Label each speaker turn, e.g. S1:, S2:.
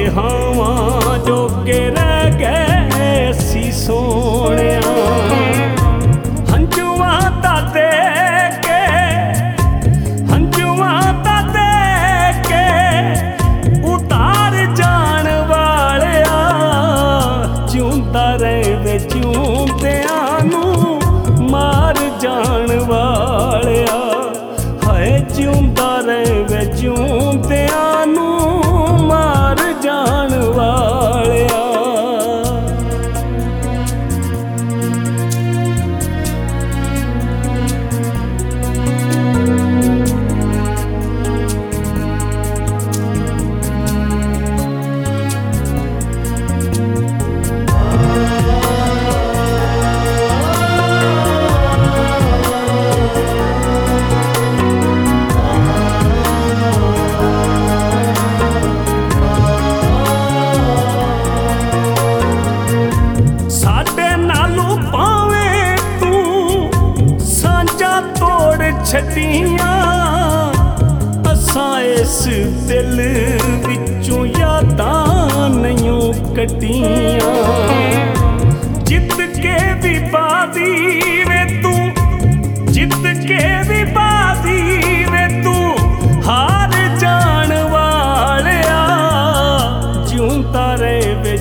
S1: हावां जोगे रह गए सी सोहणिया। हंजुआं दा दे के हंजुआं दा दे के उतार जाण वालिया। जिउंदा रहे जिउंदियां नूं मार जाण वालिया। हाय जिउंदा रहे जिउंदियां नूं मार जाण वालिया। छड्डियां असां इस दिल विचों यादां नहीं कड्डियां। जित के भी बाजी वे तू जित के भी बाजी वे तू हार जाण वालिया। जिउंदा रहे